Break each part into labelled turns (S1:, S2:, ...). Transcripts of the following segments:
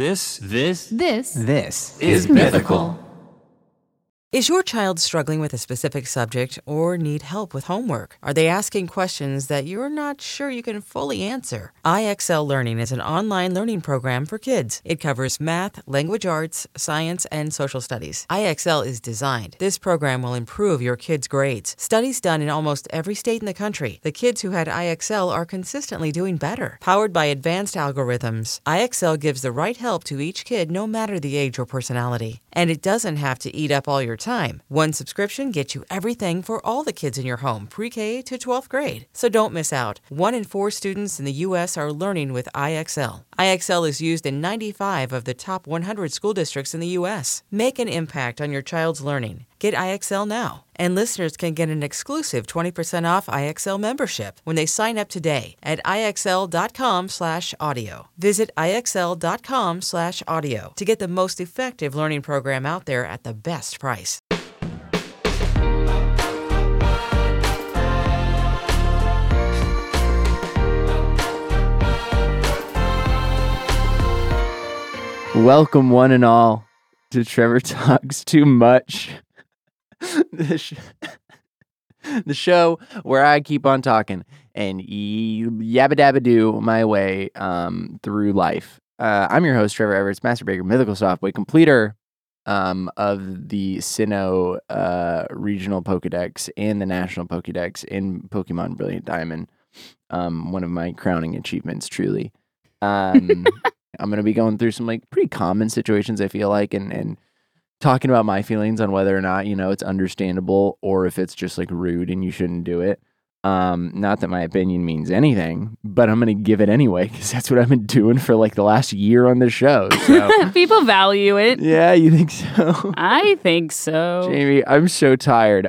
S1: This
S2: is Mythical.
S3: Is your child struggling with a specific subject or need help with homework? Are they asking questions that you're not sure you can fully answer? IXL Learning is an online learning program for kids. It covers math, language arts, science, and social studies. IXL is designed. This program will improve your kids' grades. Studies done in almost every state in the country. The kids who had IXL are consistently doing better. Powered by advanced algorithms, IXL gives the right help to each kid no matter the age or personality. And it doesn't have to eat up all your time. One subscription gets you everything for all the kids in your home, pre-K to 12th grade. So don't miss out. 1 in 4 students in the U.S. are learning with IXL. IXL is used in 95 of the top 100 school districts in the U.S. Make an impact on your child's learning. Get IXL now. And listeners can get an exclusive 20% off IXL membership when they sign up today at IXL.com/audio. Visit IXL.com/audio to get the most effective learning program out there at the best price.
S2: Welcome, one and all, to Trevor Talks Too Much. The show where I keep on talking and yabba dabba do my way through life. I'm your host, Trevor Everett, Master Breaker, Mythical Softway, completer of the Sinnoh regional Pokedex and the national Pokedex in Pokemon Brilliant Diamond. One of my crowning achievements, truly. I'm going to be going through some pretty common situations, I feel like, and talking about my feelings on whether or not, it's understandable or if it's just rude and you shouldn't do it. Not that my opinion means anything, but I'm going to give it anyway because that's what I've been doing for the last year on the show. So.
S4: People value it.
S2: Yeah, you think so?
S4: I think so.
S2: Jamie, I'm so tired.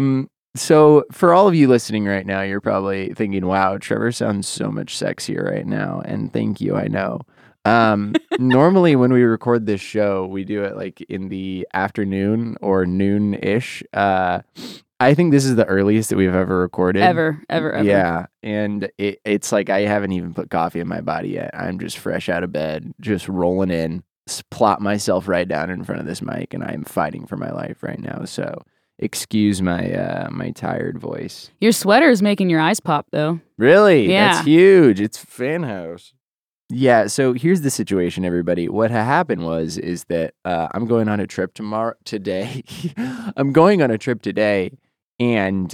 S2: So for all of you listening right now, you're probably thinking, wow, Trevor sounds so much sexier right now. And thank you, I know. Normally when we record this show, we do it in the afternoon or noon-ish. I think this is the earliest that we've ever recorded.
S4: Ever.
S2: Yeah, and it's I haven't even put coffee in my body yet. I'm just fresh out of bed, just rolling in, plop myself right down in front of this mic, and I'm fighting for my life right now, so excuse my my tired voice.
S4: Your sweater is making your eyes pop, though.
S2: Really?
S4: Yeah.
S2: That's huge. It's fan house. Yeah, so here's the situation, everybody. What happened is that I'm going on a trip today. I'm going on a trip today, and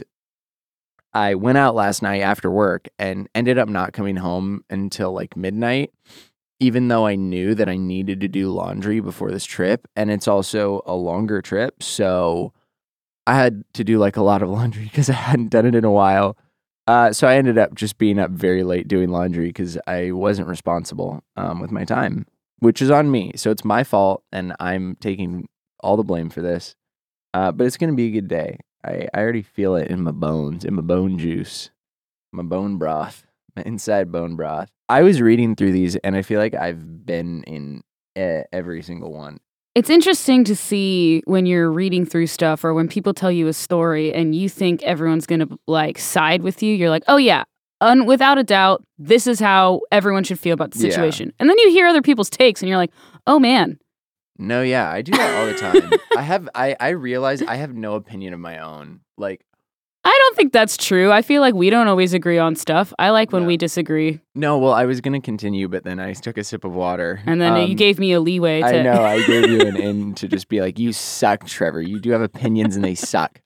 S2: I went out last night after work and ended up not coming home until midnight, even though I knew that I needed to do laundry before this trip, and it's also a longer trip, so I had to do a lot of laundry because I hadn't done it in a while. So I ended up just being up very late doing laundry because I wasn't responsible with my time, which is on me. So it's my fault, and I'm taking all the blame for this. But it's going to be a good day. I already feel it in my bones, in my bone juice, my bone broth, my inside bone broth. I was reading through these, and I feel like I've been in every single one.
S4: It's interesting to see when you're reading through stuff or when people tell you a story and you think everyone's going to side with you. You're like, oh yeah, without a doubt, this is how everyone should feel about the situation. Yeah. And then you hear other people's takes and you're like, oh man.
S2: No, yeah, I do that all the time. I realize I have no opinion of my own.
S4: I don't think that's true. I feel like we don't always agree on stuff. I like when we disagree.
S2: No, well, I was going to continue, but then I took a sip of water.
S4: And then you gave me a leeway to...
S2: I know, I gave you an in to just be like, you suck, Trevor. You do have opinions and they suck.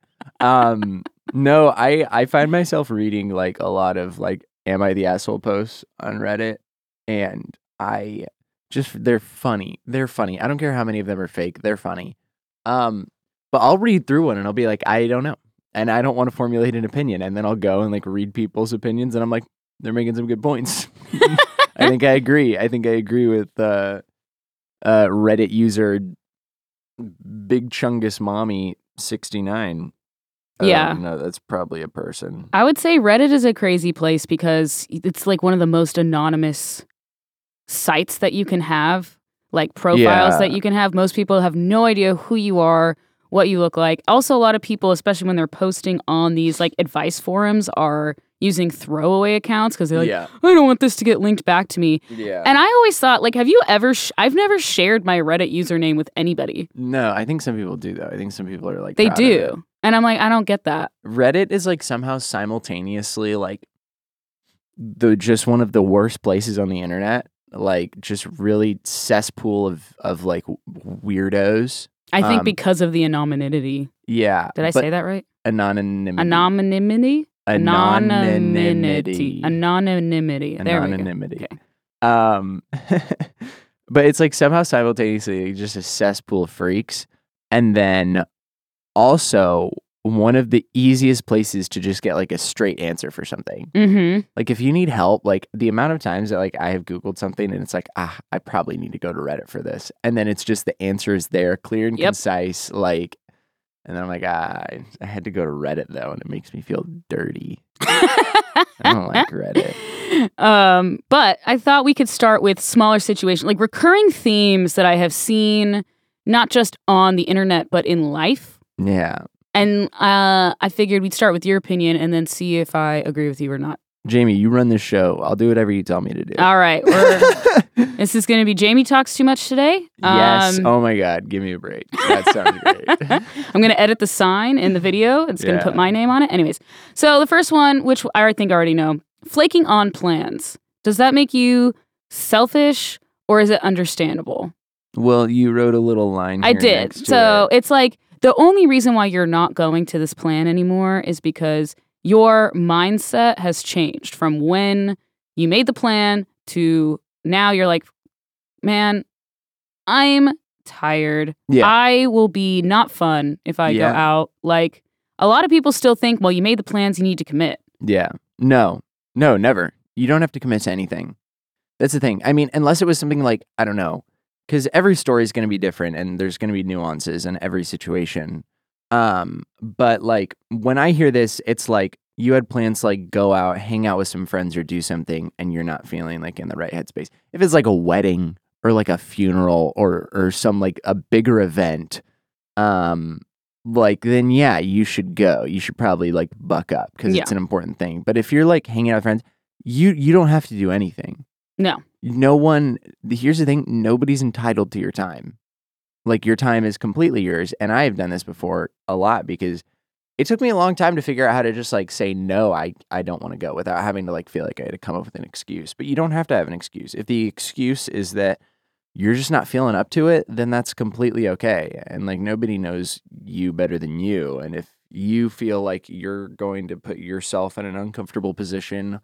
S2: No, I find myself reading a lot of Am I the Asshole posts on Reddit. And they're funny. They're funny. I don't care how many of them are fake. They're funny. But I'll read through one and I'll be like, I don't know. And I don't want to formulate an opinion. And then I'll go and read people's opinions. And I'm like, they're making some good points. I think I agree. I think I agree with Reddit user Big Chungus Mommy 69.
S4: Yeah.
S2: No, that's probably a person.
S4: I would say Reddit is a crazy place because it's one of the most anonymous sites that you can have, profiles that you can have. Most people have no idea who you are, what you look like. Also, a lot of people, especially when they're posting on these advice forums, are using throwaway accounts because they're like,
S2: Yeah.
S4: I don't want this to get linked back to me.
S2: Yeah.
S4: And I always thought, like, have you ever, I've never shared my Reddit username with anybody.
S2: No, I think some people do though. I think some people are like
S4: They
S2: proud of it.
S4: do. And I'm like, I don't get that.
S2: Reddit is like somehow simultaneously like just one of the worst places on the internet. Like just really cesspool of like weirdos.
S4: I think
S2: Um,
S4: because of the anonymity.
S2: Yeah.
S4: Did I
S2: but
S4: say that right?
S2: Anonymity.
S4: Anonymity?
S2: Anonymity.
S4: Anonymity. There we go.
S2: Anonymity.
S4: Okay.
S2: But it's like somehow simultaneously just a cesspool of freaks. And then also one of the easiest places to just get like a straight answer for something.
S4: Mm-hmm.
S2: Like if you need help, like the amount of times that like I have Googled something and it's like, I probably need to go to Reddit for this. And then it's just the answer is there, clear and
S4: Yep.
S2: concise. Like, and then I'm like, I had to go to Reddit though, and it makes me feel dirty. I don't like Reddit.
S4: But I thought we could start with smaller situations, like recurring themes that I have seen, not just on the internet, but in life.
S2: Yeah.
S4: And I figured we'd start with your opinion and then see if I agree with you or not.
S2: Jamie, you run this show. I'll do whatever you tell me to do.
S4: All right. This is going to be Jamie Talks Too Much today.
S2: Yes. Oh my God. Give me a break. That sounds great.
S4: I'm going to edit the sign in the video. It's going to put
S2: Yeah.
S4: my name on it. Anyways, so the first one, which I think I already know, flaking on plans. Does that make you selfish or is it understandable?
S2: Well, you wrote a little line
S4: I
S2: here
S4: did.
S2: next to
S4: So
S2: it.
S4: it's like the only reason why you're not going to this plan anymore is because your mindset has changed from when you made the plan to now you're like, man, I'm tired.
S2: Yeah.
S4: I will be not fun if I go
S2: Yeah.
S4: out. Like a lot of people still think, well, you made the plans, you need to commit.
S2: Yeah. No, never. You don't have to commit to anything. That's the thing. I mean, unless it was something like, I don't know, because every story is going to be different and there's going to be nuances in every situation. But like when I hear this, it's like you had plans to like go out, hang out with some friends or do something and you're not feeling like in the right headspace. If it's like a wedding or like a funeral or some like a bigger event, like then yeah, you should go. You should probably like buck up because
S4: Yeah.
S2: it's an important thing. But if you're like hanging out with friends, you don't have to do anything.
S4: No.
S2: No one, here's the thing, nobody's entitled to your time. Like your time is completely yours. And I have done this before a lot because it took me a long time to figure out how to just like say, no, I don't want to go without having to like feel like I had to come up with an excuse. But you don't have to have an excuse. If the excuse is that you're just not feeling up to it, then that's completely okay. And like nobody knows you better than you. And if you feel like you're going to put yourself in an uncomfortable position,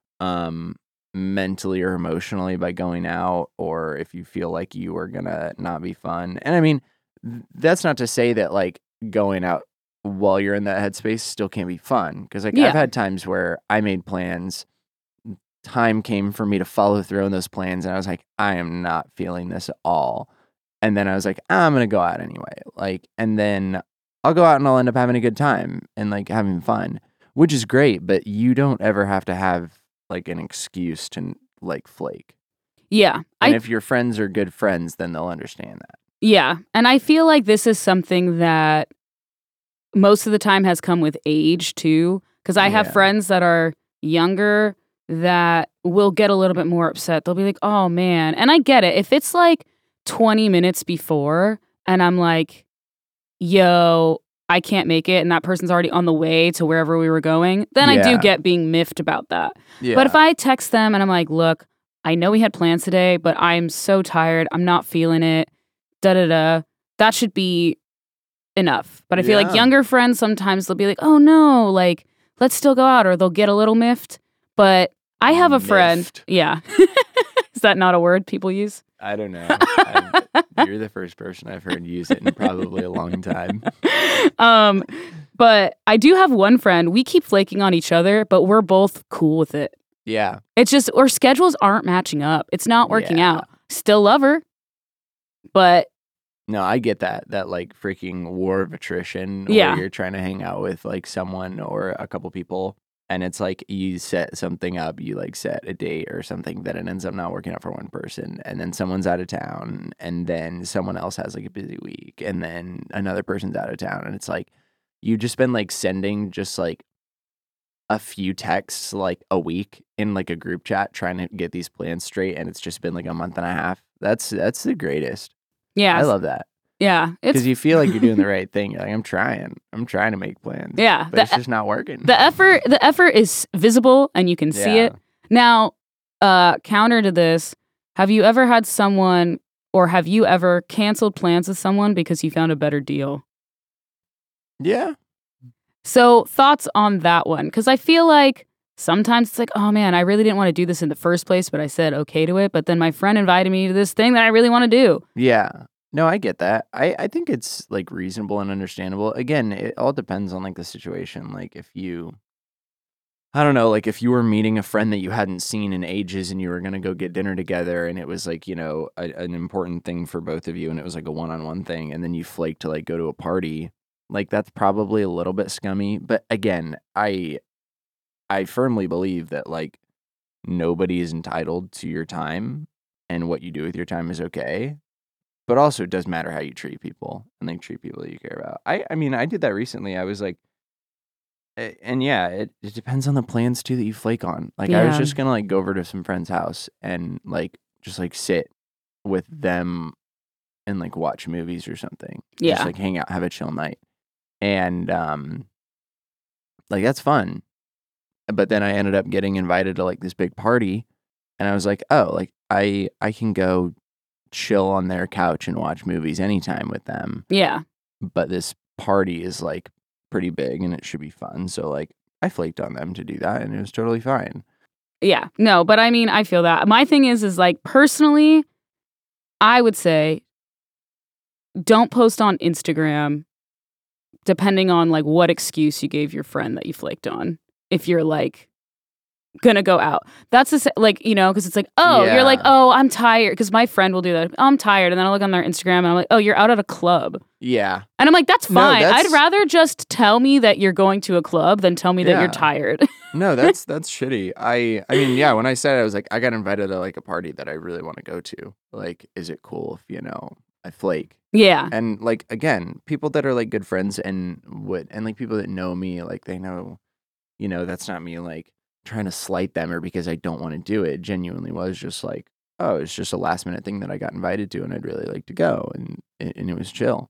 S2: mentally or emotionally by going out, or if you feel like you are gonna not be fun. And I mean, that's not to say that like going out while you're in that headspace still can't be fun. Because like
S4: Yeah.
S2: I've had times where I made plans, time came for me to follow through on those plans, and I was like, I am not feeling this at all. And then I was like, I'm gonna go out anyway. Like, and then I'll go out and I'll end up having a good time and like having fun, which is great. But you don't ever have to have like an excuse to like flake.
S4: Yeah.
S2: And if your friends are good friends, then they'll understand that.
S4: Yeah. And I feel like this is something that most of the time has come with age too. Because I have
S2: Yeah.
S4: friends that are younger that will get a little bit more upset. They'll be like, oh man. And I get it. If it's like 20 minutes before and I'm like, yo, I can't make it, and that person's already on the way to wherever we were going, then I do
S2: Yeah.
S4: get being miffed about that.
S2: Yeah.
S4: But if I text them and I'm like, look, I know we had plans today, but I'm so tired. I'm not feeling it. That should be enough. But I feel like
S2: Yeah.
S4: younger friends, sometimes they'll be like, oh no, like, let's still go out, or they'll get a little miffed. But I have a friend.
S2: Miffed.
S4: Yeah. Is that not a word people use?
S2: I don't know. You're the first person I've heard use it in probably a long time.
S4: But I do have one friend. We keep flaking on each other, but we're both cool with it.
S2: Yeah.
S4: It's just our schedules aren't matching up. It's not working
S2: Yeah.
S4: out. Still love her, but
S2: No, I get that like freaking war of attrition
S4: Yeah.
S2: where you're trying to hang out with like someone or a couple people and it's like you set something up, you like set a date or something that it ends up not working out for one person and then someone's out of town and then someone else has like a busy week and then another person's out of town and it's like you just been like sending just like a few texts like a week in like a group chat trying to get these plans straight, and it's just been like a month and a half. That's the greatest.
S4: Yeah.
S2: I love that.
S4: Yeah.
S2: Because you feel like you're doing the right thing. You're like, I'm trying to make plans.
S4: Yeah.
S2: But it's just not working.
S4: The effort is visible and you can see it. Now, counter to this, have you ever had someone, or have you ever canceled plans with someone because you found a better deal?
S2: Yeah.
S4: So thoughts on that one? Because I feel like sometimes it's like, oh man, I really didn't want to do this in the first place, but I said okay to it. But then my friend invited me to this thing that I really want to do.
S2: Yeah. No, I get that. I think it's like reasonable and understandable. Again, it all depends on like the situation. Like if you, I don't know, like if you were meeting a friend that you hadn't seen in ages and you were going to go get dinner together and it was like, an important thing for both of you and it was like a one-on-one thing and then you flaked to like go to a party, like that's probably a little bit scummy. But again, I firmly believe that like nobody is entitled to your time and what you do with your time is okay. But also it does matter how you treat people and like treat people that you care about. I mean, I did that recently. I was like, and yeah, it depends on the plans too that you flake on. Like I was just gonna like go over to some friend's house and like just like sit with them and like watch movies or something.
S4: Yeah.
S2: Just like hang out, have a chill night. And like that's fun. But then I ended up getting invited to like this big party and I was like, oh, like I can go chill on their couch and watch movies anytime with them.
S4: Yeah.
S2: But this party is like pretty big and it should be fun. So like I flaked on them to do that and it was totally fine.
S4: Yeah. No, but I mean, I feel that. My thing is like personally, I would say don't post on Instagram depending on like what excuse you gave your friend that you flaked on. If you're like gonna go out, that's like, because it's like, oh, you're like, oh, I'm tired, because my friend will do that. Oh, I'm tired, and then I look on their Instagram and I'm like, oh, you're out at a club.
S2: Yeah.
S4: And I'm like, that's fine.
S2: No,
S4: I'd rather just tell me that you're going to a club than tell me that you're tired.
S2: No, that's shitty. I mean, yeah, when I said it, I was like, I got invited to like a party that I really want to go to. Like, is it cool if I flake?
S4: Yeah.
S2: And like again, people that are like good friends and like people that know me, like they know, that's not me like trying to slight them or because I don't want to do it. It genuinely was just like, oh, it's just a last minute thing that I got invited to and I'd really like to go and it was chill.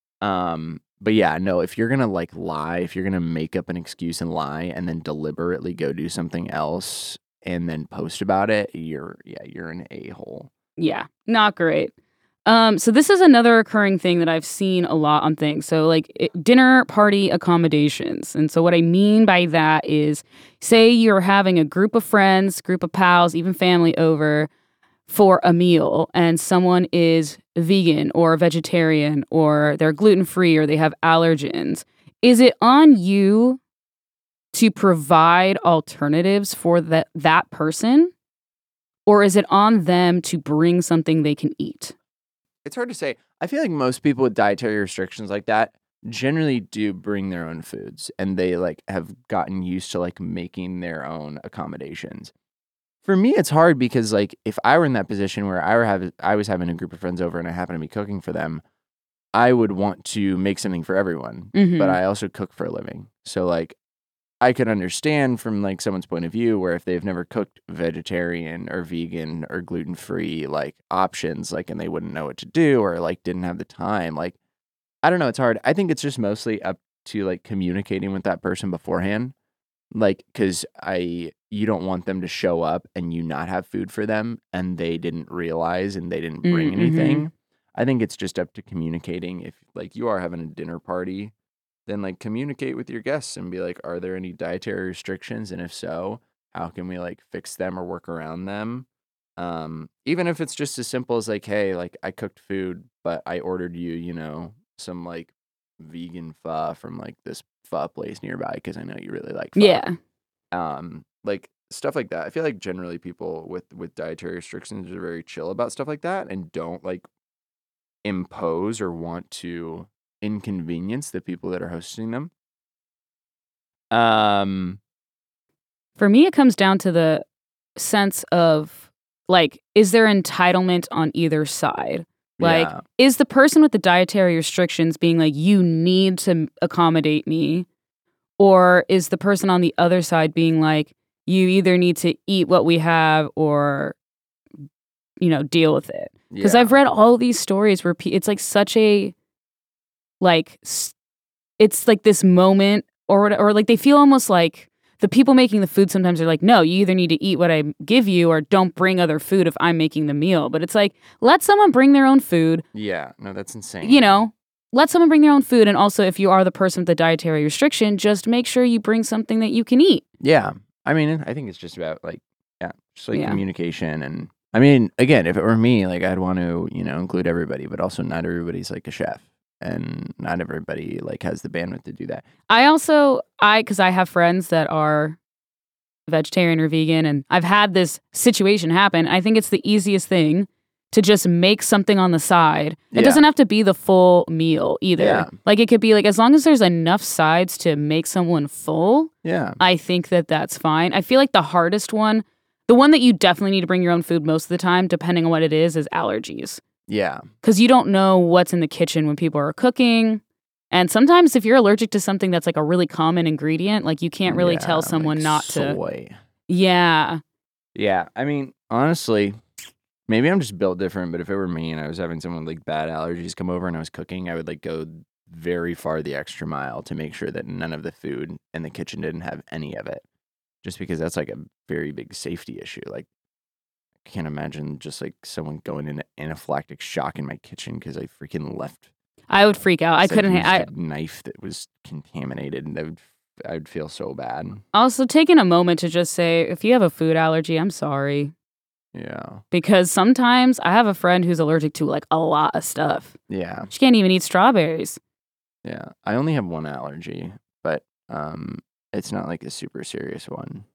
S2: But yeah, no, if you're gonna like lie, if you're gonna make up an excuse and lie and then deliberately go do something else and then post about it, you're an a-hole.
S4: Yeah, not great. So this is another recurring thing that I've seen a lot on things. So like dinner party accommodations. And so what I mean by that is, say you're having a group of friends, group of pals, even family over for a meal and someone is vegan or vegetarian or they're gluten-free or they have allergens. Is it on you to provide alternatives for that person? Or is it on them to bring something they can eat?
S2: It's hard to say. I feel like most people with dietary restrictions like that generally do bring their own foods and they like have gotten used to like making their own accommodations. For me, it's hard because like if I were in that position where I was having a group of friends over and I happen to be cooking for them, I would want to make something for everyone, but I also cook for a living. So like I could understand from like someone's point of view where if they've never cooked vegetarian or vegan or gluten-free like options, like, and they wouldn't know what to do or like didn't have the time, like, I don't know. It's hard. I think it's just mostly up to like communicating with that person beforehand. Like, cause you don't want them to show up and you not have food for them and they didn't realize and they didn't bring anything. I think it's just up to communicating. If like you are having a dinner party, then like communicate with your guests and be like, are there any dietary restrictions? And if so, how can we like fix them or work around them? Even if it's just as simple as like, hey, like I cooked food, but I ordered you, some like vegan pho from like this pho place nearby because I know you really like pho.
S4: Yeah.
S2: Like stuff like that. I feel like generally people with dietary restrictions are very chill about stuff like that and don't like impose or want to inconvenience the people that are hosting them.
S4: For me, it comes down to the sense of like, is there entitlement on either side? Like, is the person with the dietary restrictions being like, you need to accommodate me? Or is the person on the other side being like, you either need to eat what we have or, deal with it? Because I've read all these stories where it's like such a, like, it's like this moment or like they feel almost like the people making the food sometimes are like, no, you either need to eat what I give you or don't bring other food if I'm making the meal. But it's like, let someone bring their own food.
S2: Yeah, no, that's insane.
S4: Let someone bring their own food. And also, if you are the person with the dietary restriction, just make sure you bring something that you can eat.
S2: Yeah. I mean, I think it's just about communication. And I mean, again, if it were me, like I'd want to, include everybody, but also not everybody's like a chef. And not everybody like has the bandwidth to do that.
S4: Because I have friends that are vegetarian or vegan, and I've had this situation happen. I think it's the easiest thing to just make something on the side. It doesn't have to be the full meal either. Yeah. Like it could be like, as long as there's enough sides to make someone full, I think that's fine. I feel like the hardest one, the one that you definitely need to bring your own food most of the time, depending on what it is allergies.
S2: Yeah.
S4: Because you don't know what's in the kitchen when people are cooking. And sometimes if you're allergic to something that's like a really common ingredient, like you can't really tell someone not to.
S2: Soy.
S4: Yeah.
S2: Yeah. I mean, honestly, maybe I'm just built different, but if it were me and I was having someone with like bad allergies come over and I was cooking, I would like go very far the extra mile to make sure that none of the food in the kitchen didn't have any of it. Just because that's like a very big safety issue. Like, I can't imagine just like someone going into anaphylactic shock in my kitchen because I freaking left.
S4: I would freak out. I couldn't.
S2: A knife that was contaminated, and I would feel so bad.
S4: Also, taking a moment to just say, if you have a food allergy, I'm sorry.
S2: Yeah.
S4: Because sometimes I have a friend who's allergic to like a lot of stuff.
S2: Yeah.
S4: She can't even eat strawberries.
S2: Yeah. I only have one allergy, but it's not like a super serious one.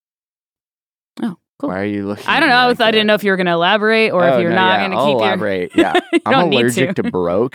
S4: Oh. Cool.
S2: Why are you looking?
S4: I don't know.
S2: Like
S4: I didn't know if you were going to elaborate or if you're not going to keep your.
S2: Elaborate. Yeah, I'm allergic to Baroque.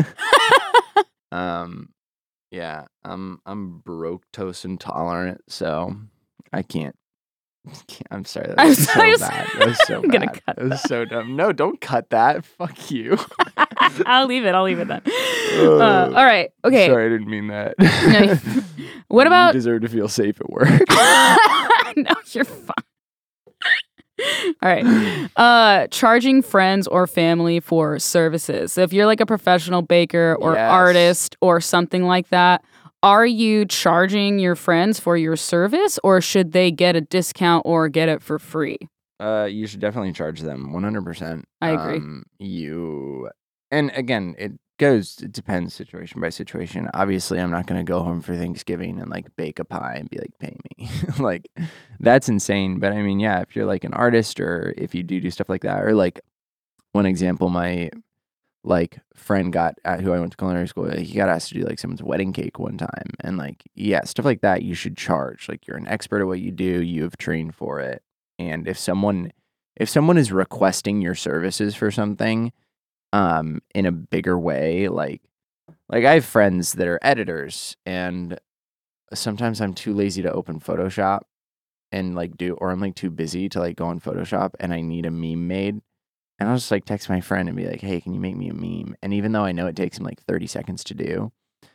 S2: Yeah, I'm Baroque intolerant, so I can't. I'm sorry. That was so bad. That was so bad. Gonna cut that was so dumb. No, don't cut that. Fuck you.
S4: I'll leave it then. All right. Okay.
S2: Sorry, I didn't mean that.
S4: What about?
S2: You deserve to feel safe at work.
S4: No, you're fine. All right. Charging friends or family for services. So if you're like a professional baker or artist or something like that, are you charging your friends for your service, or should they get a discount or get it for free?
S2: You should definitely charge them 100%.
S4: I agree.
S2: And again, it depends situation by situation. Obviously, I'm not going to go home for Thanksgiving and like bake a pie and be like, pay me. Like, that's insane. But I mean, yeah, if you're like an artist or if you do stuff like that, or like one example, my like friend who I went to culinary school, he got asked to do like someone's wedding cake one time. And like, yeah, stuff like that, you should charge. Like, you're an expert at what you do, you have trained for it. And if someone is requesting your services for something, in a bigger way, like I have friends that are editors, and sometimes I'm too lazy to open Photoshop and like or I'm like too busy to like go on Photoshop and I need a meme made, and I'll just like text my friend and be like, hey, can you make me a meme? And even though I know it takes him like 30 seconds to do,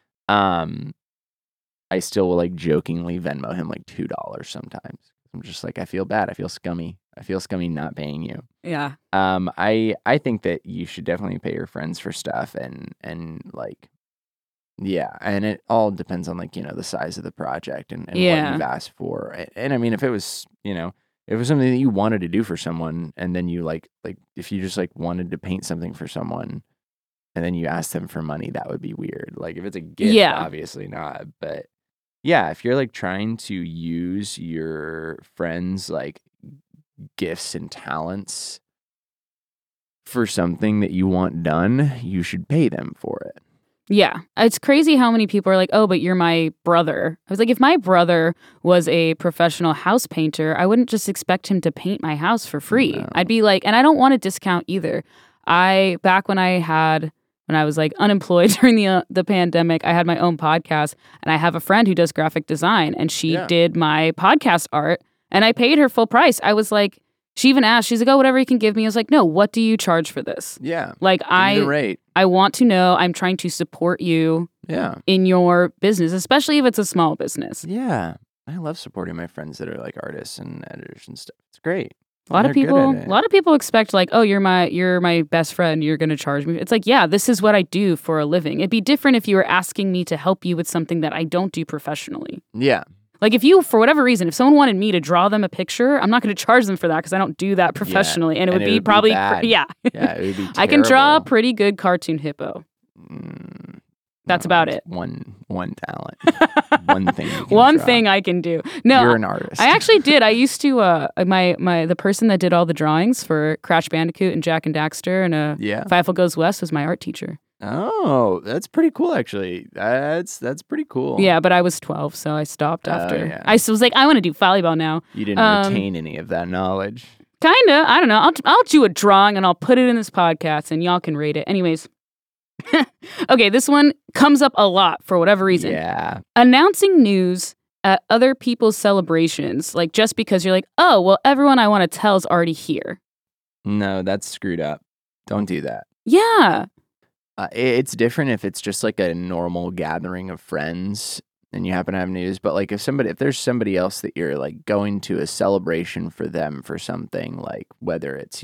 S2: I still will like jokingly Venmo him like $2 sometimes. I'm just like, I feel bad. I feel scummy. Not paying you.
S4: Yeah.
S2: I think that you should definitely pay your friends for stuff and like, yeah. And it all depends on like, the size of the project and what you've asked for. And I mean, if it was, if it was something that you wanted to do for someone, and then you like if you just like wanted to paint something for someone and then you ask them for money, that would be weird. Like if it's a gift, obviously not. But yeah, if you're like trying to use your friends' like gifts and talents for something that you want done, you should pay them for it.
S4: Yeah. It's crazy how many people are like, oh, but you're my brother. I was like, if my brother was a professional house painter, I wouldn't just expect him to paint my house for free. No. I'd be like, and I don't want a discount either. Back when I was like unemployed during the pandemic, I had my own podcast, and I have a friend who does graphic design, and she did my podcast art, and I paid her full price. I was like, She even asked, she's like, oh, whatever you can give me. I was like, no, what do you charge for this?
S2: Yeah.
S4: Like,
S2: Give me the rate.
S4: I want to know. I'm trying to support you in your business, especially if it's a small business.
S2: Yeah. I love supporting my friends that are like artists and editors and stuff. It's great.
S4: A lot of people expect like, oh, you're my best friend, you're going to charge me. It's like, yeah, this is what I do for a living. It'd be different if you were asking me to help you with something that I don't do professionally.
S2: Yeah.
S4: Like if you, for whatever reason, if someone wanted me to draw them a picture, I'm not going to charge them for that because I don't do that professionally. And it would be probably,
S2: bad.
S4: Yeah,
S2: it would be terrible.
S4: I can draw a pretty good cartoon hippo. That's about it.
S2: One talent. One thing.
S4: One thing I can do. No,
S2: you're an artist.
S4: I actually did. I used to. The person that did all the drawings for Crash Bandicoot and Jak and Daxter and Firefly Goes West was my art teacher.
S2: Oh, that's pretty cool. Actually, that's pretty cool.
S4: Yeah, but I was 12, so I stopped after. I was like, I want to do volleyball now.
S2: You didn't retain any of that knowledge.
S4: Kinda. I don't know. I'll do a drawing and I'll put it in this podcast, and y'all can rate it. Anyways. Okay, this one comes up a lot for whatever reason.
S2: Yeah.
S4: Announcing news at other people's celebrations, like just because you're like, oh, well, everyone I want to tell is already here.
S2: No, that's screwed up. Don't do that.
S4: Yeah.
S2: It's different if it's just like a normal gathering of friends and you happen to have news. But like if there's somebody else that you're like going to a celebration for them for something, like whether it's,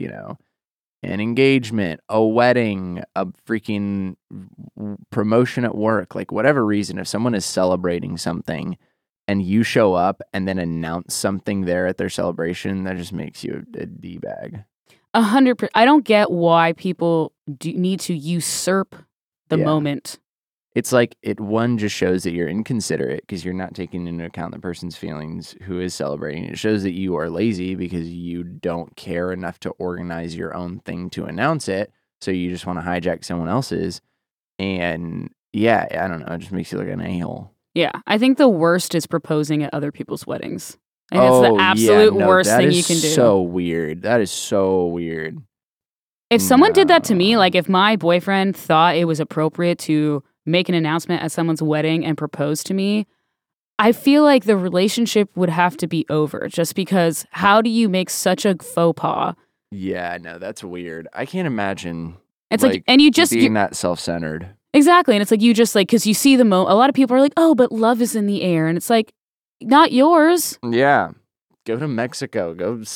S2: an engagement, a wedding, a freaking promotion at work, like whatever reason, if someone is celebrating something and you show up and then announce something there at their celebration, that just makes you a D-bag.
S4: 100%. I don't get why people need to usurp the moment.
S2: It's like one just shows that you're inconsiderate because you're not taking into account the person's feelings who is celebrating. It shows that you are lazy because you don't care enough to organize your own thing to announce it. So you just want to hijack someone else's. And yeah, I don't know. It just makes you look like an a-hole.
S4: Yeah. I think the worst is proposing at other people's weddings. And it's the absolute worst thing you can do.
S2: That is so weird. That is so weird.
S4: If someone did that to me, like if my boyfriend thought it was appropriate to make an announcement at someone's wedding and propose to me, I feel like the relationship would have to be over just because how do you make such a faux pas?
S2: Yeah, no, that's weird. I can't imagine.
S4: It's like and you just
S2: being that self-centered.
S4: Exactly. And it's like you just like, because you see a lot of people are like, oh, but love is in the air. And it's like, not yours.
S2: Yeah. Go to Mexico.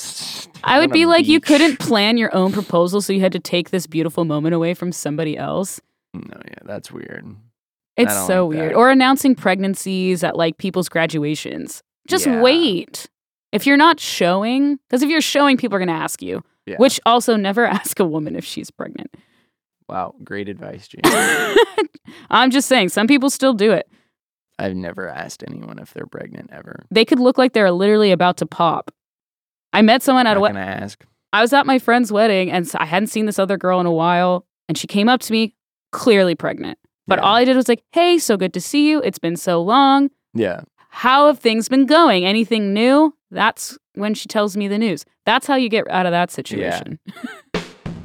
S4: I would be like, you couldn't plan your own proposal, so you had to take this beautiful moment away from somebody else.
S2: No, yeah, that's weird.
S4: It's so weird. Or announcing pregnancies at like people's graduations. Just wait. If you're not showing, because if you're showing, people are going to ask you. Yeah. Which also never ask a woman if she's pregnant.
S2: Wow, great advice, Jane.
S4: I'm just saying, some people still do it.
S2: I've never asked anyone if they're pregnant ever.
S4: They could look like they're literally about to pop. I met someone at a wedding. I was at my friend's wedding, and I hadn't seen this other girl in a while, and she came up to me, clearly pregnant. But all I did was like, hey, so good to see you. It's been so long.
S2: Yeah.
S4: How have things been going? Anything new? That's when she tells me the news. That's how you get out of that situation.
S1: Yeah.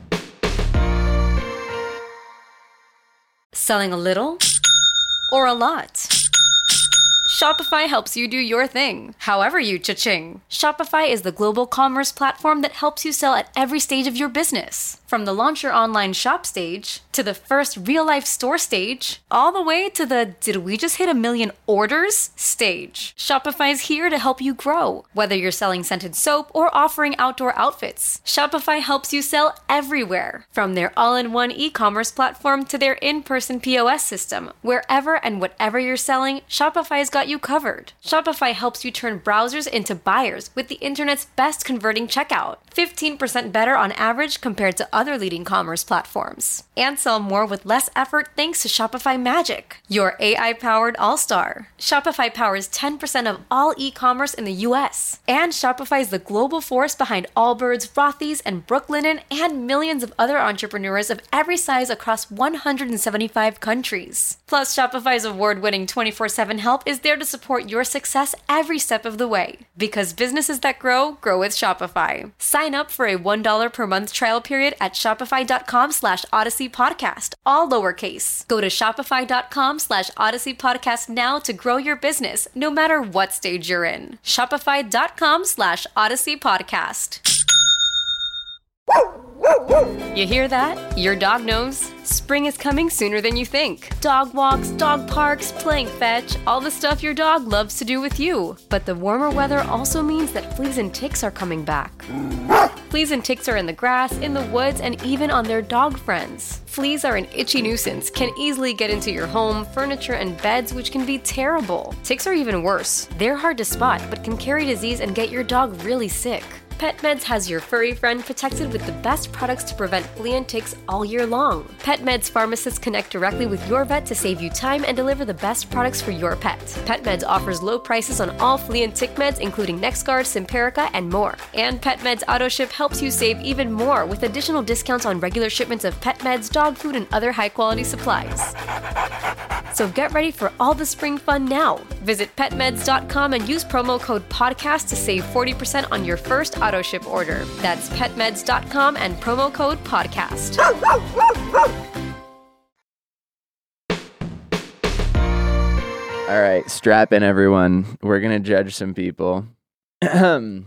S1: Selling a little or a lot? Shopify helps you do your thing, however you cha-ching. Shopify is the global commerce platform that helps you sell at every stage of your business. From the launch your online shop stage, to the first real-life store stage, all the way to the did we just hit 1 million orders stage. Shopify's here to help you grow. Whether you're selling scented soap or offering outdoor outfits, Shopify helps you sell everywhere. From their all-in-one e-commerce platform to their in-person POS system, wherever and whatever you're selling, Shopify's got you covered. Shopify helps you turn browsers into buyers with the internet's best converting checkout. 15% better on average compared to other leading commerce platforms. And sell more with less effort thanks to Shopify Magic, your AI-powered all-star. Shopify powers 10% of all e-commerce in the US. And Shopify is the global force behind Allbirds, Rothy's, and Brooklinen, and millions of other entrepreneurs of every size across 175 countries. Plus, Shopify's award-winning 24/7 help is there to support your success every step of the way. Because businesses that grow, grow with Shopify. Sign up for a $1 per month trial period at shopify.com/Odyssey Podcast, all lowercase. Go to shopify.com/Odyssey Podcast now to grow your business, no matter what stage you're in. Shopify.com/Odyssey Podcast. You hear that? Your dog knows. Spring is coming sooner than you think. Dog walks, dog parks, playing fetch, all the stuff your dog loves to do with you. But the warmer weather also means that fleas and ticks are coming back. Fleas and ticks are in the grass, in the woods, and even on their dog friends. Fleas are an itchy nuisance, can easily get into your home, furniture, and beds, which can be terrible. Ticks are even worse. They're hard to spot, but can carry disease and get your dog really sick. PetMeds has your furry friend protected with the best products to prevent flea and ticks all year long. PetMeds pharmacists connect directly with your vet to save you time and deliver the best products for your pet. PetMeds offers low prices on all flea and tick meds, including NexGard, Simparica, and more. And PetMeds AutoShip helps you save even more with additional discounts on regular shipments of pet meds, dog food, and other high-quality supplies. So get ready for all the spring fun now. Visit petmeds.com and use promo code PODCAST to save 40% on your first AutoShip order. That's petmeds.com and promo code PODCAST.
S2: All right, strap in, everyone. We're going to judge some people. Am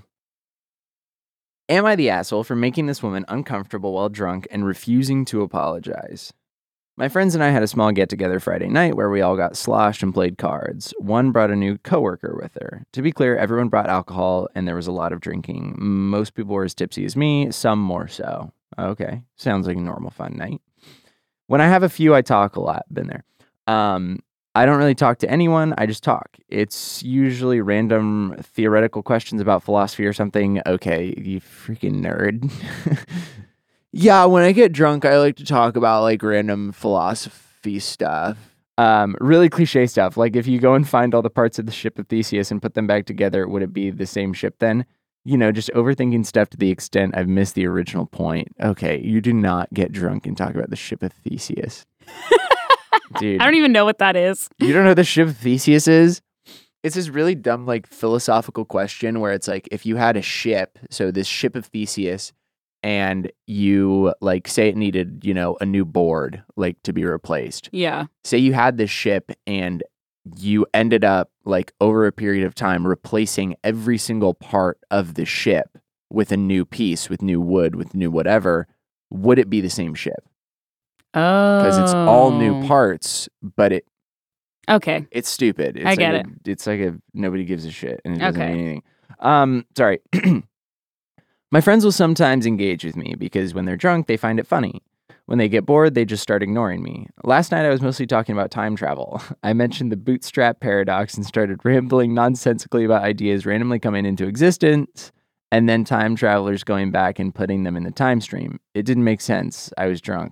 S2: I the asshole for making this woman uncomfortable while drunk and refusing to apologize? My friends and I had a small get-together Friday night where we all got sloshed and played cards. One brought a new coworker with her. To be clear, everyone brought alcohol and there was a lot of drinking. Most people were as tipsy as me, some more so. Okay, sounds like a normal fun night. When I have a few, I talk a lot. Been there. I don't really talk to anyone, I just talk. It's usually random theoretical questions about philosophy or something. Okay, you freaking nerd. Yeah, when I get drunk, I like to talk about like random philosophy stuff. Really cliche stuff. Like if you go and find all the parts of the ship of Theseus and put them back together, would it be the same ship then? You know, just overthinking stuff to the extent I've missed the original point. Okay, you do not get drunk and talk about the ship of Theseus. Dude.
S4: I don't even know what that is.
S2: You don't know what the ship of Theseus is? It's this really dumb like philosophical question where it's like if you had a ship, so this ship of Theseus, and you like say it needed, you know, a new board like to be replaced.
S4: Yeah.
S2: Say you had this ship and you ended up like over a period of time replacing every single part of the ship with a new piece, with new wood, with new whatever. Would it be the same ship?
S4: Oh.
S2: Because it's all new parts, but it's stupid. It's
S4: I get
S2: like
S4: it.
S2: It's like a nobody gives a shit and it doesn't
S4: Okay.
S2: mean anything. Sorry. My friends will sometimes engage with me because when they're drunk, they find it funny. When they get bored, they just start ignoring me. Last night, I was mostly talking about time travel. I mentioned the bootstrap paradox and started rambling nonsensically about ideas randomly coming into existence and then time travelers going back and putting them in the time stream. It didn't make sense. I was drunk.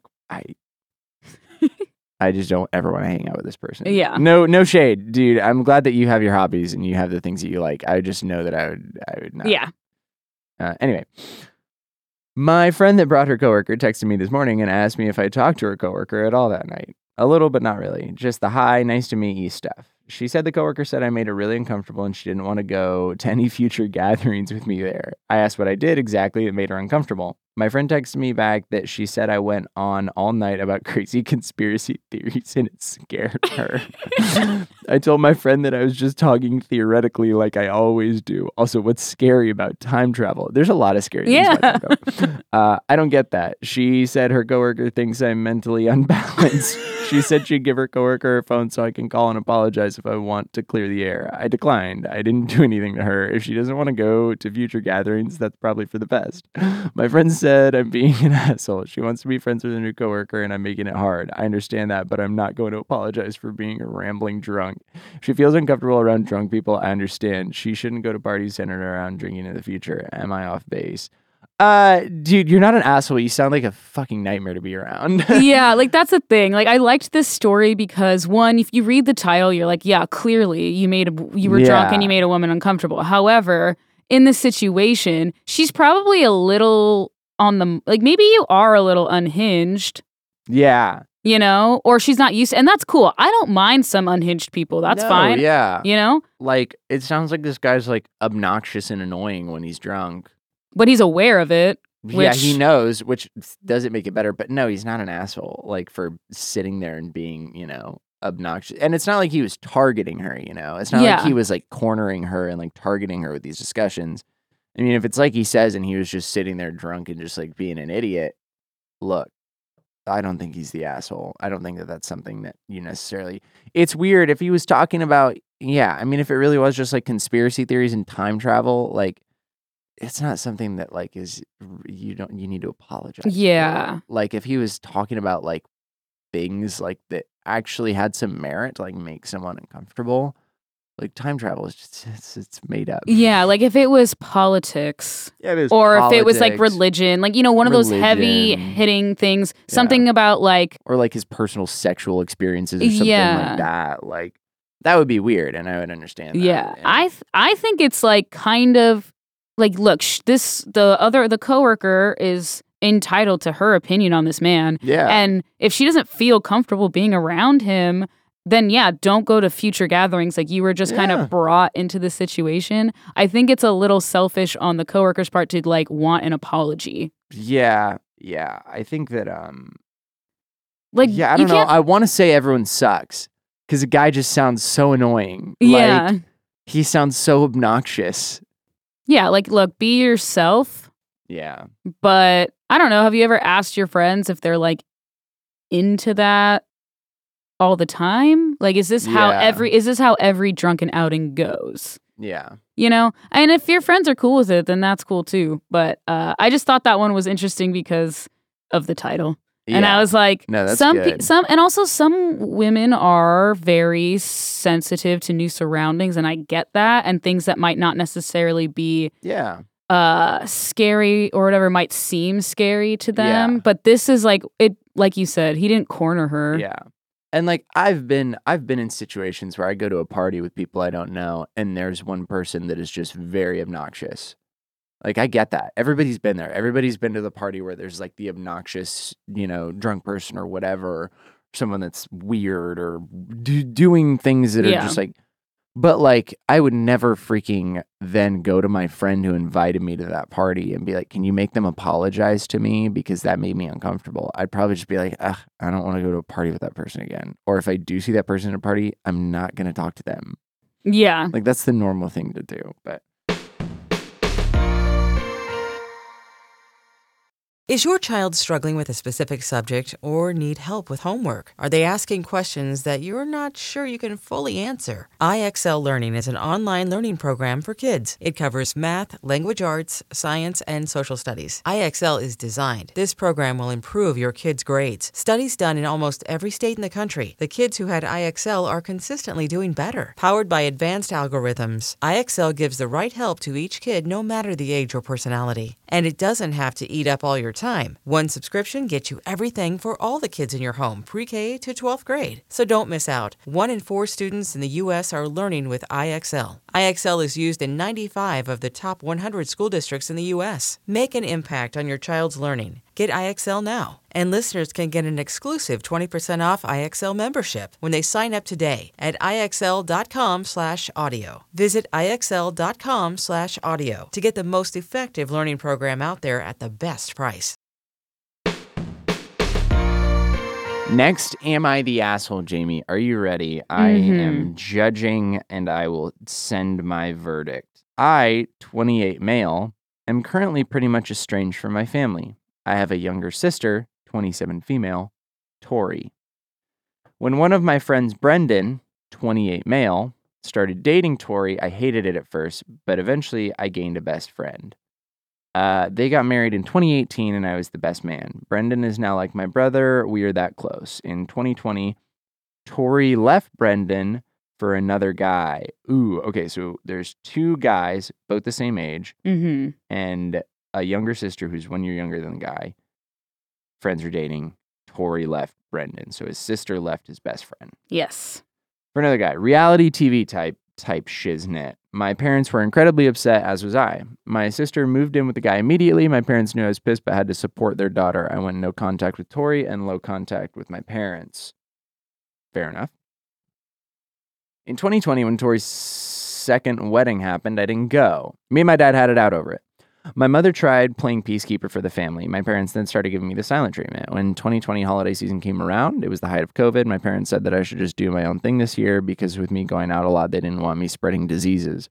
S2: I just don't ever want to hang out with this person.
S4: Yeah.
S2: No shade, dude. I'm glad that you have your hobbies and you have the things that you like. I just know that I would not.
S4: Yeah.
S2: Anyway, my friend that brought her coworker texted me this morning and asked me if I talked to her coworker at all that night. A little, but not really. Just the hi, nice to meet you stuff. She said the coworker said I made her really uncomfortable and she didn't want to go to any future gatherings with me there. I asked what I did exactly that made her uncomfortable. My friend texted me back that she said I went on all night about crazy conspiracy theories and it scared her. I told my friend that I was just talking theoretically like I always do. Also, what's scary about time travel? There's a lot of scary things about time travel. I don't get that. She said her coworker thinks I'm mentally unbalanced. She said she'd give her coworker her phone so I can call and apologize if I want to clear the air. I declined. I didn't do anything to her. If she doesn't want to go to future gatherings, that's probably for the best. My friend said I'm being an asshole. She wants to be friends with a new coworker and I'm making it hard. I understand that, but I'm not going to apologize for being a rambling drunk. If she feels uncomfortable around drunk people, I understand. She shouldn't go to parties centered around drinking in the future. Am I off base? Dude, you're not an asshole. You sound like a fucking nightmare to be around.
S4: Yeah, like that's the thing. Like I liked this story because one, if you read the title, you're like, yeah, clearly you were drunk and you made a woman uncomfortable. However, in this situation, she's probably a little on the like maybe you are a little unhinged.
S2: Yeah.
S4: You know, or she's not used to, and that's cool. I don't mind some unhinged people. That's fine.
S2: Yeah.
S4: You know?
S2: Like it sounds like this guy's like obnoxious and annoying when he's drunk.
S4: But he's aware of it.
S2: Yeah, he knows, which doesn't make it better. But no, he's not an asshole, like, for sitting there and being, you know, obnoxious. And it's not like he was targeting her, you know? It's not like he was, like, cornering her and, like, targeting her with these discussions. I mean, if it's like he says and he was just sitting there drunk and just, like, being an idiot, look, I don't think he's the asshole. I don't think that that's something that you necessarily. It's weird if he was talking about. Yeah, I mean, if it really was just like conspiracy theories and time travel, like it's not something that like is you need to apologize.
S4: Yeah.
S2: For. Like if he was talking about like things like that actually had some merit to like make someone uncomfortable. Like time travel is just it's made up.
S4: Yeah, like if it was politics,
S2: Yeah, it is
S4: or if it was like
S2: politics,
S4: religion, like one of those heavy
S2: religion.
S4: hitting things, something about like
S2: or like his personal sexual experiences or something like that. Like that would be weird, and I would understand that.
S4: Yeah,
S2: And
S4: I think it's like kind of like look, the coworker is entitled to her opinion on this man.
S2: Yeah.
S4: And if she doesn't feel comfortable being around him, then yeah, don't go to future gatherings. Like you were just kind of brought into the situation. I think it's a little selfish on the coworker's part to like want an apology.
S2: Yeah. I think that
S4: like
S2: I don't know. I want to say everyone sucks because the guy just sounds so annoying.
S4: Yeah.
S2: Like, he sounds so obnoxious.
S4: Yeah, like look, be yourself.
S2: Yeah.
S4: But I don't know. Have you ever asked your friends if they're like into that all the time? Like, is this how every drunken outing goes?
S2: Yeah.
S4: And if your friends are cool with it, then that's cool too. But I just thought that one was interesting because of the title.
S2: Yeah.
S4: And I was like,
S2: no, that's
S4: good. Some women are very sensitive to new surroundings, and I get that, and things that might not necessarily be scary or whatever might seem scary to them.
S2: Yeah.
S4: But this is like it, like you said, he didn't corner her.
S2: Yeah. And like I've been in situations where I go to a party with people I don't know, and there's one person that is just very obnoxious. Like I get that. Everybody's been there. Everybody's been to the party where there's like the obnoxious, drunk person or whatever, someone that's weird or doing things that are just like. But like I would never freaking then go to my friend who invited me to that party and be like, "Can you make them apologize to me because that made me uncomfortable?" I'd probably just be like, "Ugh, I don't want to go to a party with that person again." Or if I do see that person at a party, I'm not going to talk to them.
S4: Yeah.
S2: Like that's the normal thing to do, but
S3: Is your child struggling with a specific subject or need help with homework? Are they asking questions that you're not sure you can fully answer? IXL Learning is an online learning program for kids. It covers math, language arts, science, and social studies. IXL is designed. This program will improve your kids' grades. Studies done in almost every state in the country. The kids who had IXL are consistently doing better. Powered by advanced algorithms, IXL gives the right help to each kid no matter the age or personality. And it doesn't have to eat up all your time. One subscription gets you everything for all the kids in your home, pre-K to 12th grade. So don't miss out. 1 in 4 students in the U.S. are learning with IXL. IXL is used in 95 of the top 100 school districts in the U.S. Make an impact on your child's learning. Get IXL now. And listeners can get an exclusive 20% off IXL membership when they sign up today at IXL.com/audio. Visit IXL.com/audio to get the most effective learning program out there at the best price.
S2: Next, am I the asshole, Jamie? Are you ready? I am judging and I will send my verdict. I, 28 male, am currently pretty much estranged from my family. I have a younger sister, 27 female, Tori. When one of my friends, Brendan, 28 male, started dating Tori, I hated it at first, but eventually I gained a best friend. They got married in 2018 and I was the best man. Brendan is now like my brother. We are that close. In 2020, Tori left Brendan for another guy. Ooh, okay, so there's 2 guys, both the same age, and a younger sister who's 1 year younger than the guy. Friends are dating. Tori left Brendan, so his sister left his best friend.
S4: Yes.
S2: For another guy, reality TV type shiznit. My parents were incredibly upset, as was I. My sister moved in with the guy immediately. My parents knew I was pissed, but had to support their daughter. I went no contact with Tori and low contact with my parents. Fair enough. In 2020, when Tori's second wedding happened, I didn't go. Me and my dad had it out over it. My mother tried playing peacekeeper for the family. My parents then started giving me the silent treatment. When 2020 holiday season came around, it was the height of COVID. My parents said that I should just do my own thing this year because with me going out a lot, they didn't want me spreading diseases.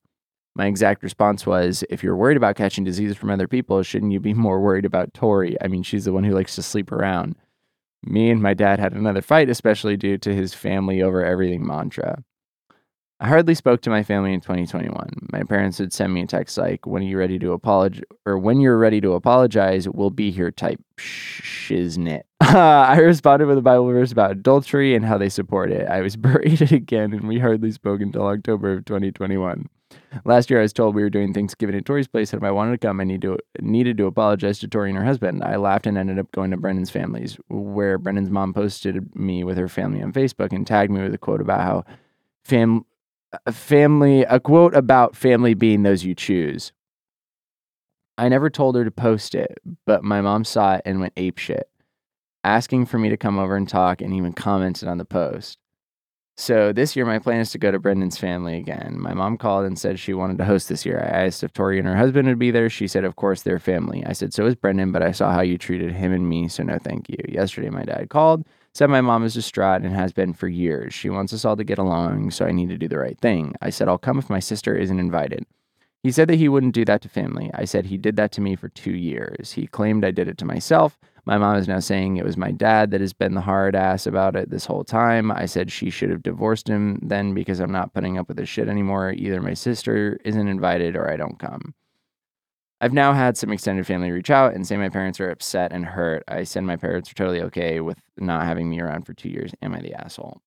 S2: My exact response was, if you're worried about catching diseases from other people, shouldn't you be more worried about Tori? I mean, she's the one who likes to sleep around. Me and my dad had another fight, especially due to his family over everything mantra. I hardly spoke to my family in 2021. My parents would send me a text like, when are you ready to apologize? Or when you're ready to apologize, we'll be here type shiznit. I responded with a Bible verse about adultery and how they support it. I was berated again, and we hardly spoke until October of 2021. Last year, I was told we were doing Thanksgiving at Tori's place, and if I wanted to come, I needed to apologize to Tori and her husband. I laughed and ended up going to Brendan's family's, where Brendan's mom posted me with her family on Facebook and tagged me with a quote about how a quote about family being those you choose. I never told her to post it, but my mom saw it and went apeshit, asking for me to come over and talk, and even commented on the post. So this year, my plan is to go to Brendan's family again. My mom called and said she wanted to host this year. I asked if Tori and her husband would be there. She said, of course, they're family. I said, so is Brendan, but I saw how you treated him and me, so no thank you. Yesterday, my dad called, said my mom is distraught and has been for years. She wants us all to get along, so I need to do the right thing. I said, I'll come if my sister isn't invited. He said that he wouldn't do that to family. I said he did that to me for 2 years. He claimed I did it to myself. My mom is now saying it was my dad that has been the hard ass about it this whole time. I said she should have divorced him then because I'm not putting up with this shit anymore. Either my sister isn't invited or I don't come. I've now had some extended family reach out and say my parents are upset and hurt. I said my parents are totally okay with not having me around for 2 years. Am I the asshole?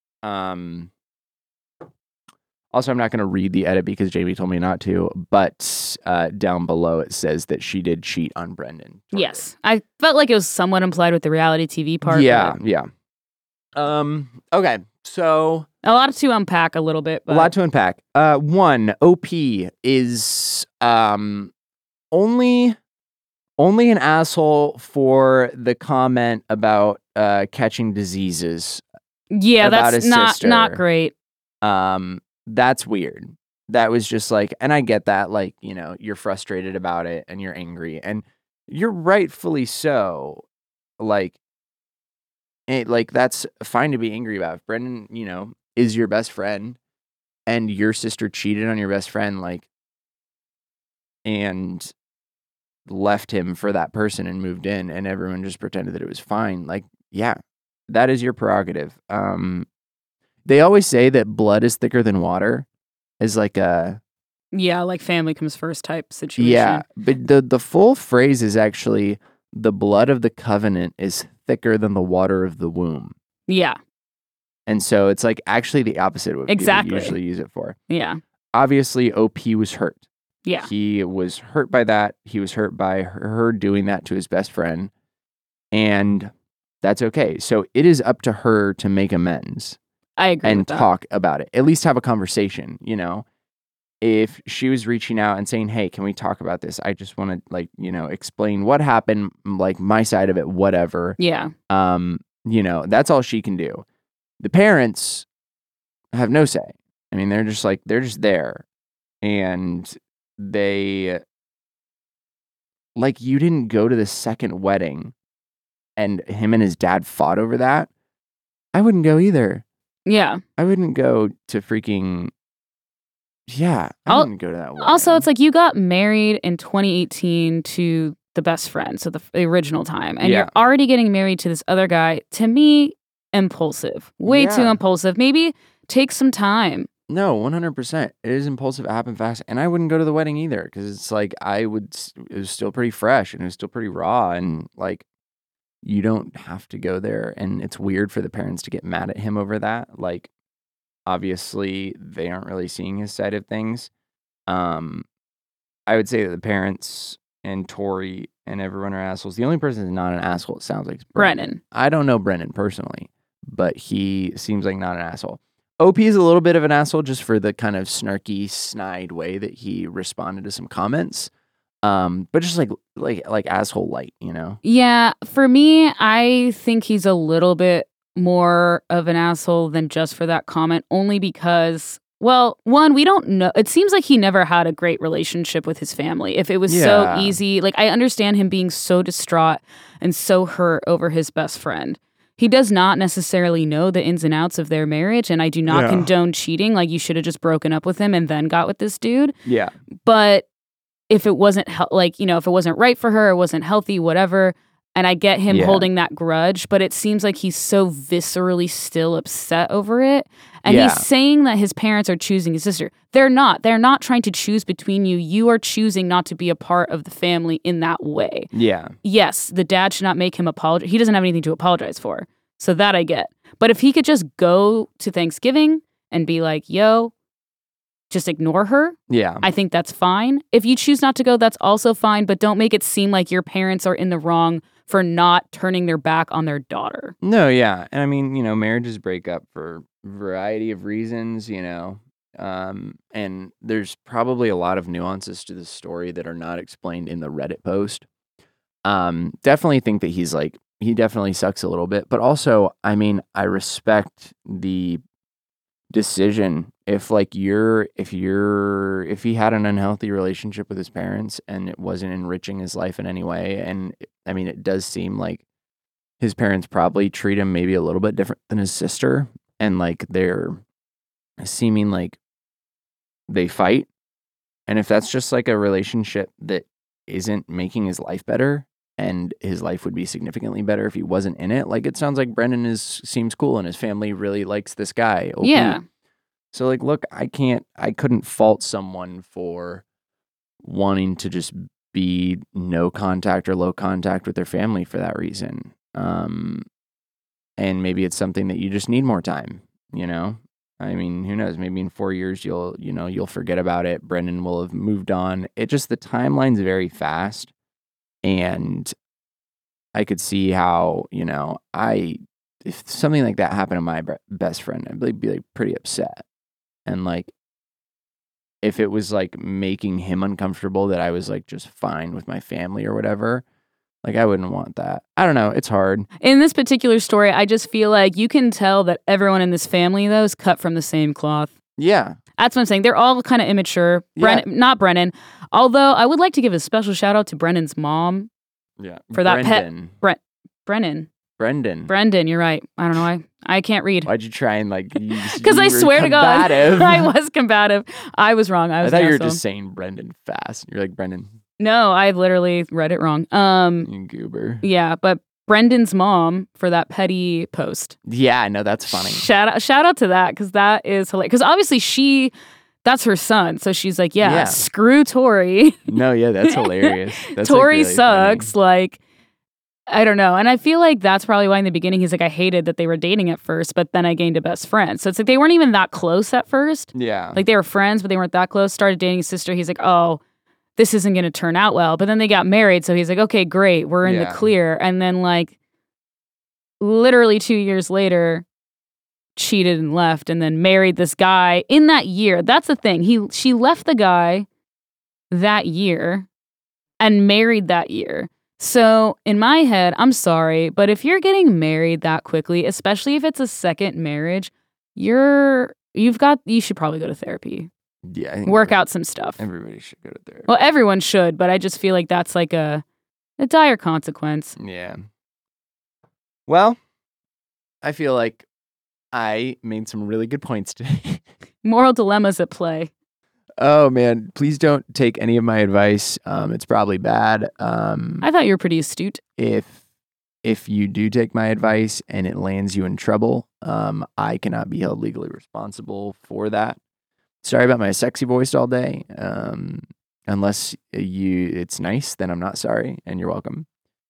S2: Also, I'm not going to read the edit because Jamie told me not to, but down below it says that she did cheat on Brendan.
S4: Yes. I felt like it was somewhat implied with the reality TV part.
S2: Yeah, yeah. Okay, so...
S4: A lot to unpack a little bit. But...
S2: A lot to unpack. One, OP is only an asshole for the comment about catching diseases.
S4: Yeah,
S2: about
S4: that's
S2: his
S4: not
S2: sister.
S4: Great.
S2: That's weird. That was just like, and I get that, like, you know, you're frustrated about it and you're angry and you're rightfully so. Like that's fine to be angry about. If Brendan, you know, is your best friend and your sister cheated on your best friend, like, and left him for that person and moved in and everyone just pretended that it was fine. Like, yeah, that is your prerogative. They always say that blood is thicker than water is like a...
S4: Yeah, like family comes first type situation.
S2: Yeah, but the full phrase is actually the blood of the covenant is thicker than the water of the womb.
S4: Yeah.
S2: And so it's like actually the opposite of what
S4: exactly.
S2: people usually use it for.
S4: Yeah.
S2: Obviously, OP was hurt.
S4: Yeah.
S2: He was hurt by that. He was hurt by her doing that to his best friend. And that's okay. So it is up to her to make amends.
S4: I agree
S2: and
S4: with that.
S2: talk about it. At least have a conversation, you know? If she was reaching out and saying, hey, can we talk about this? I just want to, like, you know, explain what happened, like my side of it, whatever.
S4: Yeah.
S2: You know, that's all she can do. The parents have no say. I mean, they're just there. And they, like, you didn't go to the second wedding and him and his dad fought over that. I wouldn't go either.
S4: Yeah.
S2: I wouldn't go to freaking... Yeah, I wouldn't go to that wedding.
S4: Also, it's like you got married in 2018 to the best friend, so the original time, and you're already getting married to this other guy. To me, impulsive. Way too impulsive. Maybe take some time.
S2: No, 100%. It is impulsive. It happened fast. And I wouldn't go to the wedding either because it's like it was still pretty fresh and it was still pretty raw and like... You don't have to go there, and it's weird for the parents to get mad at him over that. Like, obviously, they aren't really seeing his side of things. I would say that the parents and Tori and everyone are assholes. The only person who's not an asshole, it sounds like, is
S4: Brendan.
S2: I don't know Brendan personally, but he seems like not an asshole. OP is a little bit of an asshole just for the kind of snarky, snide way that he responded to some comments. But just like asshole light, you know?
S4: Yeah, for me, I think he's a little bit more of an asshole than just for that comment, only because, well, one, we don't know. It seems like he never had a great relationship with his family. If it was so easy, like I understand him being so distraught and so hurt over his best friend. he does not necessarily know the ins and outs of their marriage, and I do not condone cheating. Like, you should have just broken up with him and then got with this dude.
S2: Yeah.
S4: But if it wasn't if it wasn't right for her, it wasn't healthy, whatever. And I get him holding that grudge, but it seems like he's so viscerally still upset over it. And he's saying that his parents are choosing his sister. They're not. They're not trying to choose between you. You are choosing not to be a part of the family in that way.
S2: Yeah.
S4: Yes, the dad should not make him apologize. He doesn't have anything to apologize for. So that I get. But if he could just go to Thanksgiving and be like, yo, just ignore her.
S2: Yeah.
S4: I think that's fine. If you choose not to go, that's also fine. But don't make it seem like your parents are in the wrong for not turning their back on their daughter.
S2: No, yeah. And I mean, marriages break up for a variety of reasons, and there's probably a lot of nuances to the story that are not explained in the Reddit post. Definitely think that he definitely sucks a little bit, but also, I mean, I respect the decision. If he had an unhealthy relationship with his parents and it wasn't enriching his life in any way, and I mean, it does seem like his parents probably treat him maybe a little bit different than his sister, and like they're seeming like they fight. And if that's just like a relationship that isn't making his life better, and his life would be significantly better if he wasn't in it, like, it sounds like Brendan seems cool and his family really likes this guy. OP.
S4: Yeah.
S2: So like, look, I couldn't fault someone for wanting to just be no contact or low contact with their family for that reason. And maybe it's something that you just need more time, I mean, who knows? Maybe in 4 years you'll forget about it. Brendan will have moved on. The timeline's very fast, and I could see how, if something like that happened to my best friend, I'd be like pretty upset. And like, if it was like making him uncomfortable that I was like just fine with my family or whatever, like, I wouldn't want that. I don't know. It's hard.
S4: In this particular story, I just feel like you can tell that everyone in this family, though, is cut from the same cloth.
S2: Yeah.
S4: That's what I'm saying. They're all kind of immature. Not Brennan. Although I would like to give a special shout out to Brennan's mom.
S2: Yeah.
S4: For that Brendan. Brendan, you're right. I don't know why. I can't read.
S2: Why'd you try and like...
S4: Because I swear to God, I was combative. I was wrong. I
S2: thought you were just saying Brendan fast. You're like, Brendan.
S4: No, I literally read it wrong.
S2: You goober.
S4: Yeah, but Brendan's mom for that petty post.
S2: Yeah, no, that's funny.
S4: Shout out to that, because that is hilarious. Because obviously that's her son, so she's like, yeah. Screw Tori.
S2: No, yeah, that's hilarious. That's
S4: Tori
S2: like really
S4: sucks.
S2: funny.
S4: Like, I don't know. And I feel like that's probably why in the beginning he's like, I hated that they were dating at first, but then I gained a best friend. So it's like they weren't even that close at first.
S2: Yeah.
S4: Like, they were friends, but they weren't that close. Started dating his sister. He's like, oh, this isn't going to turn out well. But then they got married. So he's like, okay, great. We're in the clear. And then like literally 2 years later, cheated and left, and then married this guy in that year. That's the thing. She left the guy that year and married that year. So in my head, I'm sorry, but if you're getting married that quickly, especially if it's a second marriage, you should probably go to therapy.
S2: Yeah. I think
S4: work out some stuff.
S2: Everybody should go to therapy.
S4: Well, everyone should, but I just feel like that's like a dire consequence.
S2: Yeah. Well, I feel like I made some really good points today.
S4: Moral dilemmas at play.
S2: Oh man, please don't take any of my advice. It's probably bad.
S4: I thought you were pretty astute.
S2: If you do take my advice and it lands you in trouble, I cannot be held legally responsible for that. Sorry about my sexy voice all day. Unless it's nice, then I'm not sorry, and you're welcome.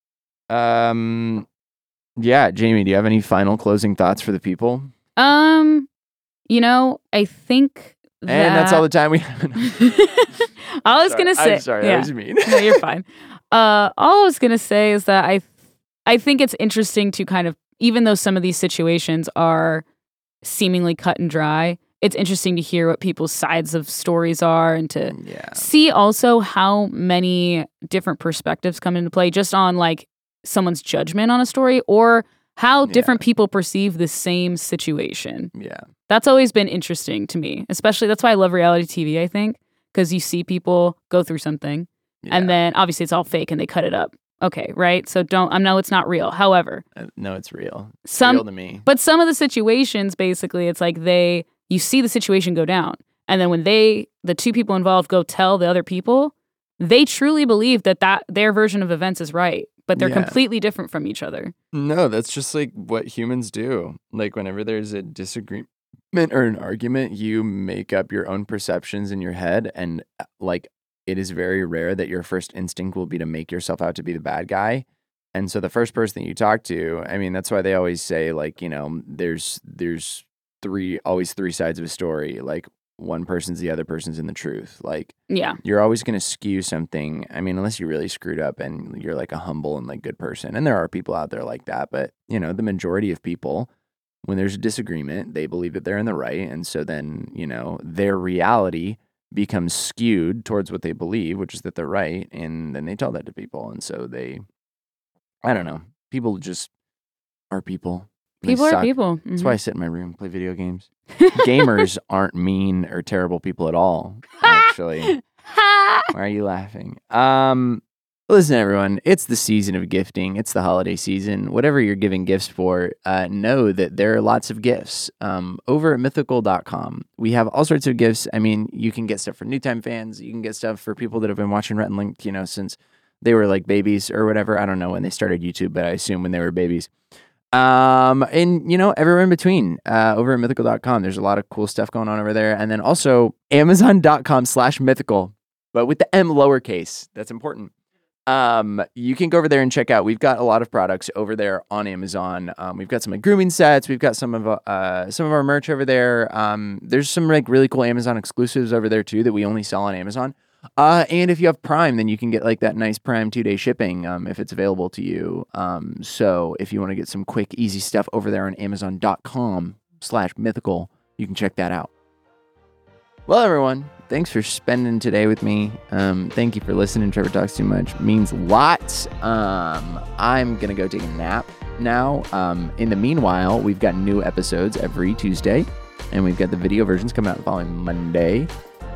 S2: Yeah, Jamie, do you have any final closing thoughts for the people?
S4: I think
S2: and that's all the time we have.
S4: I was going to say...
S2: I'm sorry,
S4: yeah.
S2: that was mean.
S4: No, you're fine. All I was going to say is that I think it's interesting to kind of, even though some of these situations are seemingly cut and dry, it's interesting to hear what people's sides of stories are, and to see also how many different perspectives come into play just on like someone's judgment on a story, or how different people perceive the same situation. Yeah. That's always been interesting to me, especially that's why I love reality TV, I think, because you see people go through something and then obviously it's all fake and they cut it up Okay, right? So I know it's not real. However,
S2: No, it's real. It's real to me.
S4: But some of the situations, basically, it's like you see the situation go down. And then when the two people involved go tell the other people, they truly believe that their version of events is right, but they're completely different from each other.
S2: No, that's just like what humans do. Like whenever there's a disagreement or an argument, you make up your own perceptions in your head. And like, it is very rare that your first instinct will be to make yourself out to be the bad guy. And so the first person that you talk to, I mean, that's why they always say, like, you know, there's always three sides of a story. Like, one person's the other person's in the truth. Like,
S4: yeah,
S2: you're always going to skew something. I mean, unless you really screwed up and you're like a humble and like good person. And there are people out there like that. But, you know, the majority of people, when there's a disagreement, they believe that they're in the right. And so then, you know, their reality becomes skewed towards what they believe, which is that they're right. And then they tell that to people. And so I don't know. People just are people.
S4: People are people.
S2: That's why I sit in my room and play video games. Gamers aren't mean or terrible people at all, actually. Why are you laughing? Listen, everyone, it's the season of gifting. It's the holiday season. Whatever you're giving gifts for, know that there are lots of gifts. Over at mythical.com, we have all sorts of gifts. I mean, you can get stuff for New Time fans. You can get stuff for people that have been watching Rhett and Link, you know, since they were like babies or whatever. I don't know when they started YouTube, but I assume when they were babies. And, you know, everywhere in between, over at mythical.com, there's a lot of cool stuff going on over there. And then also amazon.com/mythical, but with the M lowercase. That's important. You can go over there and check out. We've got a lot of products over there on Amazon. We've got some like grooming sets. We've got some of our merch over there. There's some like really cool Amazon exclusives over there too that we only sell on Amazon. And if you have Prime, then you can get like that nice Prime 2-day shipping, if it's available to you. So if you want to get some quick, easy stuff over there on amazon.com/mythical, you can check that out. Well, everyone, thanks for spending today with me. Thank you for listening. Trevor Talks Too Much means lots. I'm going to go take a nap now. In the meanwhile, we've got new episodes every Tuesday, and we've got the video versions coming out the following Monday.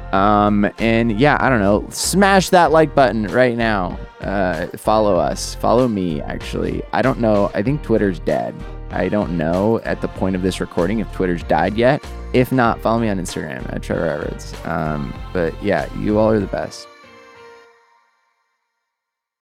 S2: And yeah, I don't know, smash that like button right now. Follow us, follow me, actually. I don't know. I think Twitter's dead. I don't know at the point of this recording if Twitter's died yet. If not, follow me on Instagram at Trevor Everett. But yeah, you all are the best.